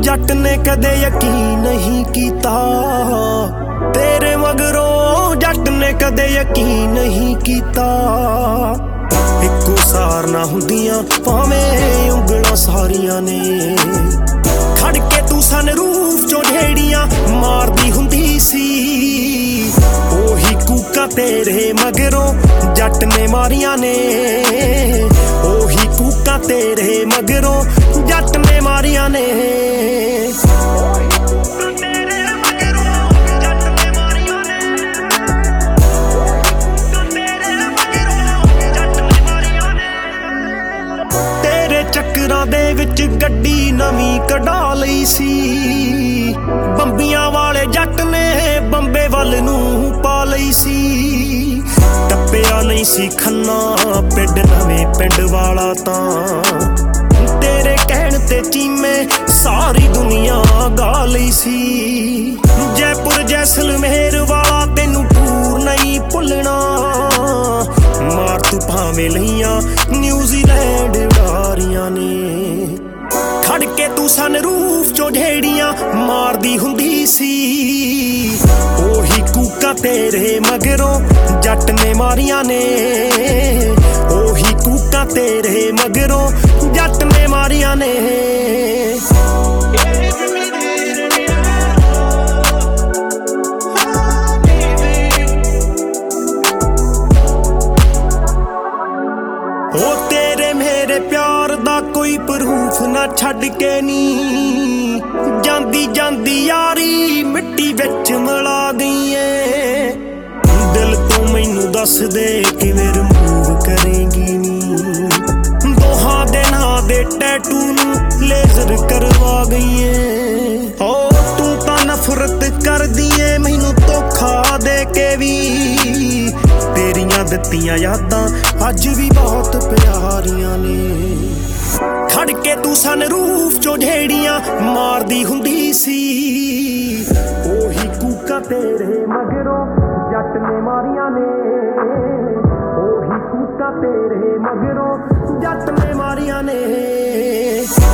जट ने कदे यकीन नहीं कीता, तेरे मगरों जट ने कदे यकीन नहीं कीता। इक्को सार ना हुंदियां भावें उंगलां सारियां ने, खड़ के तू सनरूफ चों ढेड़ियां मारदी हुंदी सी। ओही कूकां तेरे मगरों जट ने मारियां ने, ओही कूकां तेरे मगरों जट ने मारियां ने। तेरे चक्करां दे विच गड्डी नवीं कढा लई सी, बंबियां वाले जट ने बंबे वल नूं पा लई सी। टप्पिया नहीं सी खन्ना पिंड नवें पिंड वाला तां, तेरे कहण ते चीमे सारी दुनिया गा लई सी। जयपुर जैसलमेर वाला तेनू टूर नहीं भुलना, मार तू भावें लईयां न्यूजीलैंड उडारियां ने। खड़ के तू सनरूफ चों ढेड़ियां मारदी हुंदी सी। ओही कूकां तेरे मगरों जट ने मारियां ने, ओही कूकां तेरे मगरों जट ने मारियां ने। ओ तेरे मेरे प्यार दा कोई प्रूफ ना छड्ड के नी, जांदी जांदी यारी मिट्टी विच मिला गई है। दिल तो मैनू दस दे किवें रिमूव करेंगी नी, दोहां दे नां दे टैटू नू लेजर करवा गई है। ओ तू तां नफरत करदी ऐ मैनू धोखा दे के भी, तेरियां दित्तियां यादां अज भी बहुत प्यारियां ने। खड़ के तू सनरूफ चों ढेड़ियां मारदी हुंदी सी। ओही कूकां तेरे मगरों जट ने मारियां ने, ओही कूकां तेरे मगरों जट ने मारियां ने।